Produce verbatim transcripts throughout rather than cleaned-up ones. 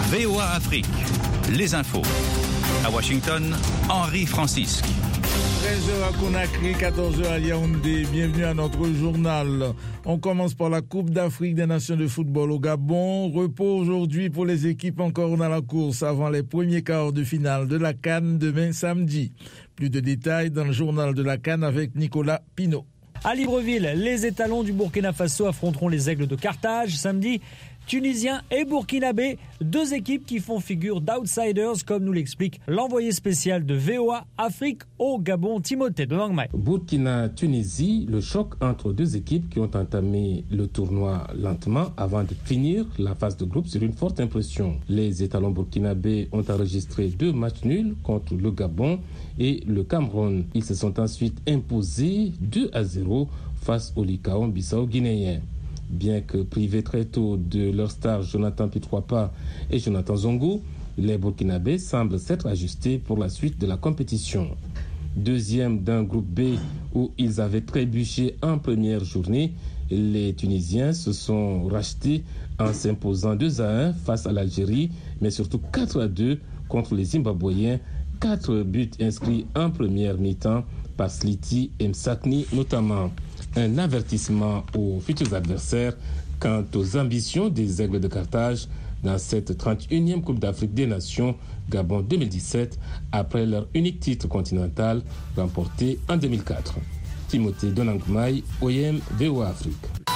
V O A Afrique, les infos. À Washington, Henri Francisque. treize heures à Conakry, quatorze heures à Yaoundé. Bienvenue à notre journal. On commence par la Coupe d'Afrique des Nations de football au Gabon. Repos aujourd'hui pour les équipes encore dans la course avant les premiers quarts de finale de la CAN demain samedi. Plus de détails dans le journal de la CAN avec Nicolas Pinault. À Libreville, les étalons du Burkina Faso affronteront les Aigles de Carthage samedi. Tunisiens et Burkinabés, deux équipes qui font figure d'outsiders, comme nous l'explique l'envoyé spécial de V O A Afrique au Gabon, Timothée de Langmay. Burkina-Tunisie, le choc entre deux équipes qui ont entamé le tournoi lentement avant de finir la phase de groupe sur une forte impression. Les étalons burkinabés ont enregistré deux matchs nuls contre le Gabon et le Cameroun. Ils se sont ensuite imposés deux à zéro face au Likaon Bissau guinéen. Bien que privés très tôt de leur star Jonathan Pitroapa et Jonathan Zongo, les Burkinabés semblent s'être ajustés pour la suite de la compétition. Deuxième d'un groupe B où ils avaient trébuché en première journée, les Tunisiens se sont rachetés en s'imposant deux à un face à l'Algérie, mais surtout quatre à deux contre les Zimbabwéens. Quatre buts inscrits en première mi-temps par Sliti et Msakni notamment. Un avertissement aux futurs adversaires quant aux ambitions des Aigles de Carthage dans cette trente et unième Coupe d'Afrique des Nations Gabon deux mille dix-sept après leur unique titre continental remporté en deux mille quatre. Timothée Donangmaï, O M, V O A Afrique.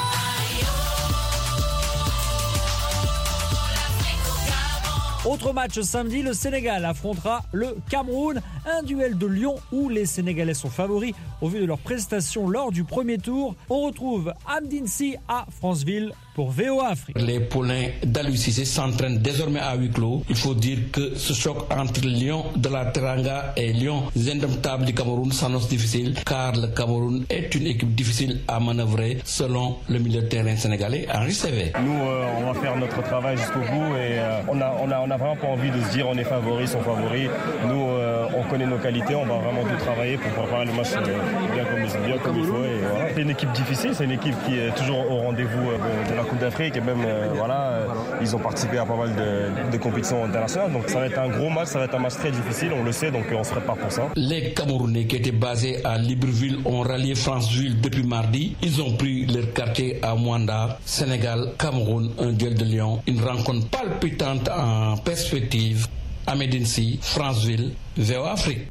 Autre match samedi, le Sénégal affrontera le Cameroun, un duel de Lyon où les Sénégalais sont favoris au vu de leur prestation lors du premier tour. On retrouve Amdine Sy à Franceville pour V O A Afrique. Les poulains d'Aliou Cissé s'entraînent désormais à huis clos. Il faut dire que ce choc entre Lyon de la Teranga et Lyon, les indomptables du Cameroun, s'annonce difficile car le Cameroun est une équipe difficile à manœuvrer selon le milieu de terrain sénégalais Henri Sévé. Nous, euh, on va faire notre travail jusqu'au bout et euh, on a, on a, on a vraiment pas envie de se dire on est favoris, sont favoris. Nous, euh, on connaît nos qualités, on va vraiment tout travailler pour préparer le match euh, bien comme, bien comme il faut. Et, voilà. C'est une équipe difficile, c'est une équipe qui est toujours au rendez-vous euh, de la Coupe d'Afrique et même euh, voilà, euh, ils ont participé à pas mal de, de compétitions internationales. Donc ça va être un gros match, ça va être un match très difficile, on le sait, donc on se prépare pour ça. Les Camerounais qui étaient basés à Libreville ont rallié Franceville depuis mardi. Ils ont pris leur quartier à Mwanda. Sénégal, Cameroun, un duel de Lyon, une rencontre palpitante en perspective. Amdine Sy, Franceville, V O A Afrique.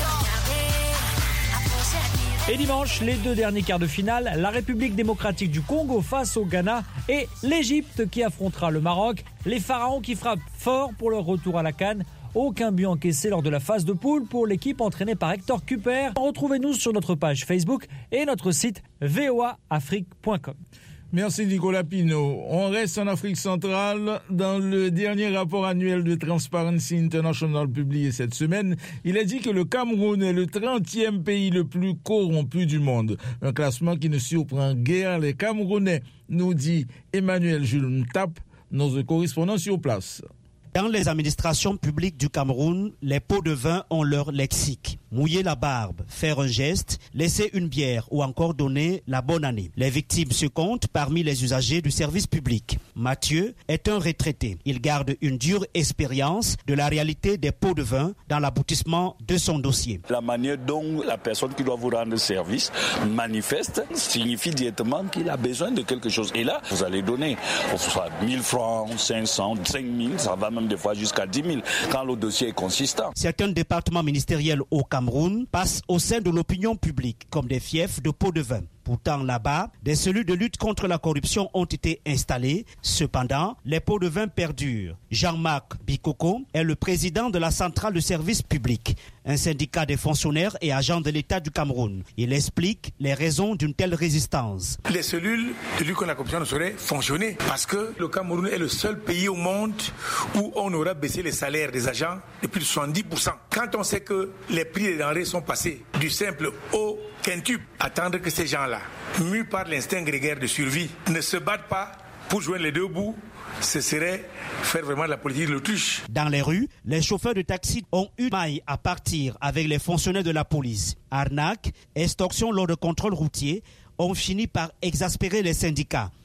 Et dimanche, les deux derniers quarts de finale, la République démocratique du Congo face au Ghana et l'Égypte qui affrontera le Maroc. Les Pharaons qui frappent fort pour leur retour à la CAN. Aucun but encaissé lors de la phase de poule pour l'équipe entraînée par Hector Cuper. Retrouvez-nous sur notre page Facebook et notre site v o a afrique point com. Merci Nicolas Pinault. On reste en Afrique centrale. Dans le dernier rapport annuel de Transparency International publié cette semaine, il est dit que le Cameroun est le trentième pays le plus corrompu du monde. Un classement qui ne surprend guère les Camerounais, nous dit Emmanuel Jules Ntap, notre correspondant sur place. Dans les administrations publiques du Cameroun, les pots de vin ont leur lexique. Mouiller la barbe, faire un geste, laisser une bière ou encore donner la bonne année. Les victimes se comptent parmi les usagers du service public. Mathieu est un retraité. Il garde une dure expérience de la réalité des pots de vin dans l'aboutissement de son dossier. La manière dont la personne qui doit vous rendre service manifeste signifie directement qu'il a besoin de quelque chose. Et là, vous allez donner, que ce soit mille francs, cinq cents, cinq mille, ça va même des fois jusqu'à dix mille quand le dossier est consistant. Certains départements ministériels au Cameroun passent au sein de l'opinion publique comme des fiefs de pots de vin. Pourtant, là-bas, des cellules de lutte contre la corruption ont été installées. Cependant, les pots de vin perdurent. Jean-Marc Bikoko est le président de la centrale de service public, un syndicat des fonctionnaires et agents de l'État du Cameroun. Il explique les raisons d'une telle résistance. Les cellules de lutte contre la corruption ne sauraient fonctionner parce que le Cameroun est le seul pays au monde où on aura baissé les salaires des agents de plus de soixante-dix pour cent. Quand on sait que les prix des denrées sont passés du simple au quintuple, attendre que ces gens-là, mus par l'instinct grégaire de survie, ne se battent pas pour joindre les deux bouts, ce serait faire vraiment de la politique de l'autruche. Dans les rues, les chauffeurs de taxi ont eu maille à partir avec les fonctionnaires de la police. Arnaque, extorsion lors de contrôles routiers ont fini par exaspérer les syndicats.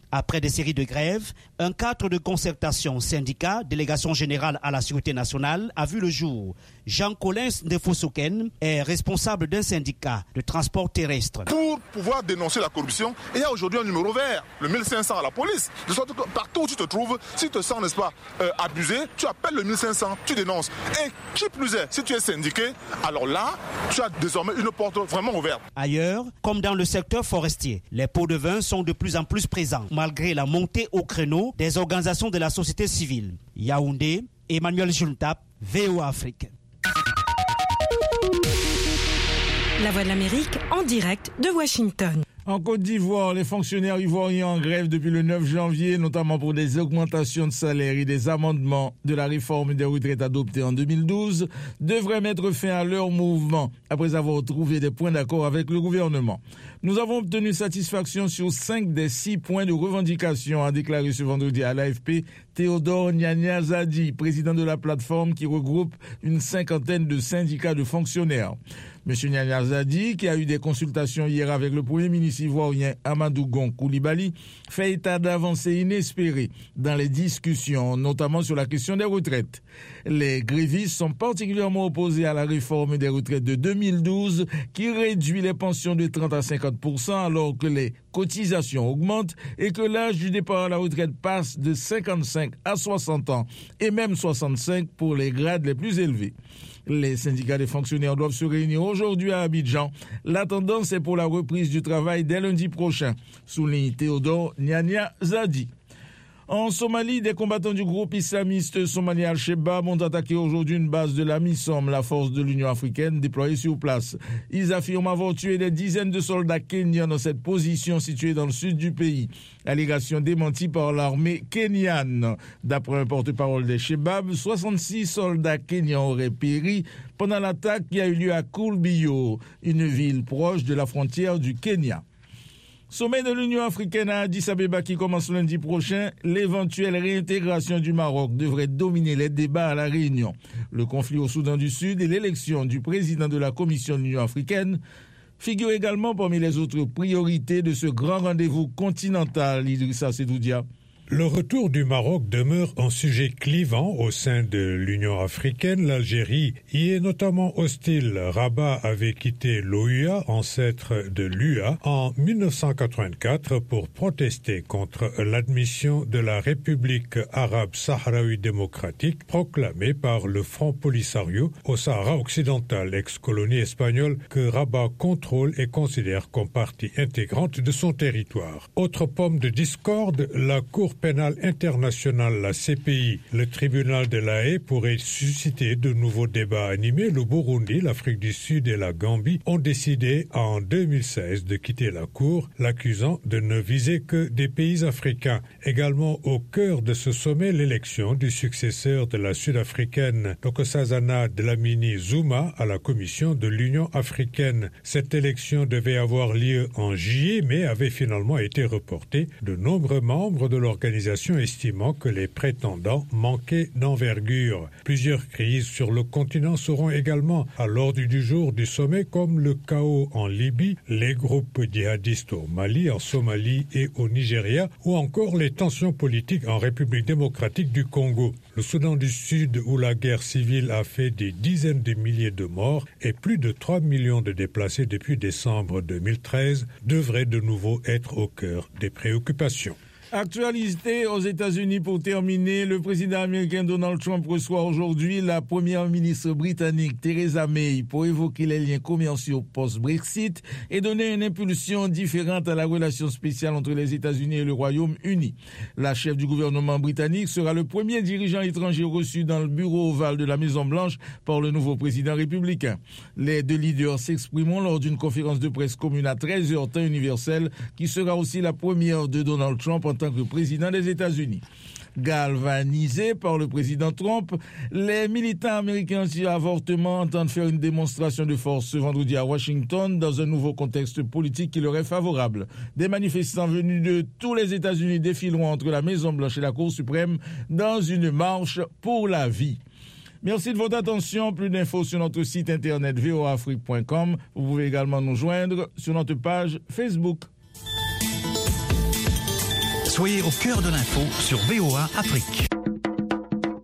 Après des séries de grèves, un cadre de concertation syndicat, délégation générale à la sécurité nationale, a vu le jour. Jean Collins Ndefosoken est responsable d'un syndicat de transport terrestre. Pour pouvoir dénoncer la corruption, il y a aujourd'hui un numéro vert, le mille cinq cents à la police. De sorte que partout où tu te trouves, si tu te sens, n'est-ce pas, euh, abusé, tu appelles le mille cinq cents, tu dénonces. Et qui plus est, si tu es syndiqué, alors là, tu as désormais une porte vraiment ouverte. Ailleurs, comme dans le secteur forestier, les pots de vin sont de plus en plus présents, malgré la montée au créneau des organisations de la société civile. Yaoundé, Emmanuel Juntap, V O A Afrique. La Voix de l'Amérique en direct de Washington. En Côte d'Ivoire, les fonctionnaires ivoiriens en grève depuis le neuf janvier, notamment pour des augmentations de salaire et des amendements de la réforme des retraites adoptée en deux mille douze, devraient mettre fin à leur mouvement après avoir trouvé des points d'accord avec le gouvernement. Nous avons obtenu satisfaction sur cinq des six points de revendication, a déclaré ce vendredi à l'A F P Théodore Nyanya Zadi, président de la plateforme qui regroupe une cinquantaine de syndicats de fonctionnaires. Monsieur Nyanya Zadi, qui a eu des consultations hier avec le Premier ministre ivoirien Amadou Gon Coulibaly, fait état d'avancées inespérées dans les discussions, notamment sur la question des retraites. Les grévistes sont particulièrement opposés à la réforme des retraites de deux mille douze qui réduit les pensions de trente à cinquante pour cent alors que les cotisations augmentent et que l'âge du départ à la retraite passe de cinquante-cinq à soixante ans et même soixante-cinq pour les grades les plus élevés. Les syndicats des fonctionnaires doivent se réunir aujourd'hui à Abidjan. La tendance est pour la reprise du travail dès lundi prochain, souligne Théodore Nyanya Zadi. En Somalie, des combattants du groupe islamiste somalien Al-Shabaab ont attaqué aujourd'hui une base de la MISOM, la force de l'Union africaine déployée sur place. Ils affirment avoir tué des dizaines de soldats kenyans dans cette position située dans le sud du pays. Allégation démentie par l'armée kenyane. D'après un porte-parole des Shabaab, soixante-six soldats kenyans auraient péri pendant l'attaque qui a eu lieu à Kulbiyo, une ville proche de la frontière du Kenya. Sommet de l'Union africaine à Addis Abeba qui commence lundi prochain, l'éventuelle réintégration du Maroc devrait dominer les débats à la Réunion. Le conflit au Soudan du Sud et l'élection du président de la Commission de l'Union africaine figurent également parmi les autres priorités de ce grand rendez-vous continental, Idrissa Sedoudia. Le retour du Maroc demeure un sujet clivant au sein de l'Union africaine. L'Algérie y est notamment hostile. Rabat avait quitté l'O U A, ancêtre de l'U A, en mille neuf cent quatre-vingt-quatre pour protester contre l'admission de la République arabe sahraoui démocratique proclamée par le Front Polisario au Sahara occidental, ex-colonie espagnole que Rabat contrôle et considère comme partie intégrante de son territoire. Autre pomme de discorde, la Cour pénale internationale, la C P I, le tribunal de La Haye pourrait susciter de nouveaux débats animés. Le Burundi, l'Afrique du Sud et la Gambie ont décidé en deux mille seize de quitter la Cour, l'accusant de ne viser que des pays africains. Également au cœur de ce sommet, l'élection du successeur de la Sud-Africaine Nkosazana Dlamini Zuma à la Commission de l'Union africaine. Cette élection devait avoir lieu en juillet, mais avait finalement été reportée. De nombreux membres de l'organisation Organisation estimant que les prétendants manquaient d'envergure. Plusieurs crises sur le continent seront également à l'ordre du jour du sommet, comme le chaos en Libye, les groupes djihadistes au Mali, en Somalie et au Nigeria, ou encore les tensions politiques en République démocratique du Congo. Le Soudan du Sud, où la guerre civile a fait des dizaines de milliers de morts et plus de trois millions de déplacés depuis décembre deux mille treize, devrait de nouveau être au cœur des préoccupations. Actualité aux États-Unis pour terminer, le président américain Donald Trump reçoit aujourd'hui la première ministre britannique Theresa May pour évoquer les liens commerciaux post-Brexit et donner une impulsion différente à la relation spéciale entre les États-Unis et le Royaume-Uni. La chef du gouvernement britannique sera le premier dirigeant étranger reçu dans le bureau ovale de la Maison-Blanche par le nouveau président républicain. Les deux leaders s'exprimeront lors d'une conférence de presse commune à treize heures temps universel qui sera aussi la première de Donald Trump en tant que président des États-Unis. Galvanisés par le président Trump, les militants américains anti-avortement entendent faire une démonstration de force ce vendredi à Washington dans un nouveau contexte politique qui leur est favorable. Des manifestants venus de tous les États-Unis défileront entre la Maison-Blanche et la Cour suprême dans une marche pour la vie. Merci de votre attention. Plus d'infos sur notre site internet v o a afrique point com. Vous pouvez également nous joindre sur notre page Facebook. Soyez au cœur de l'info sur V O A Afrique.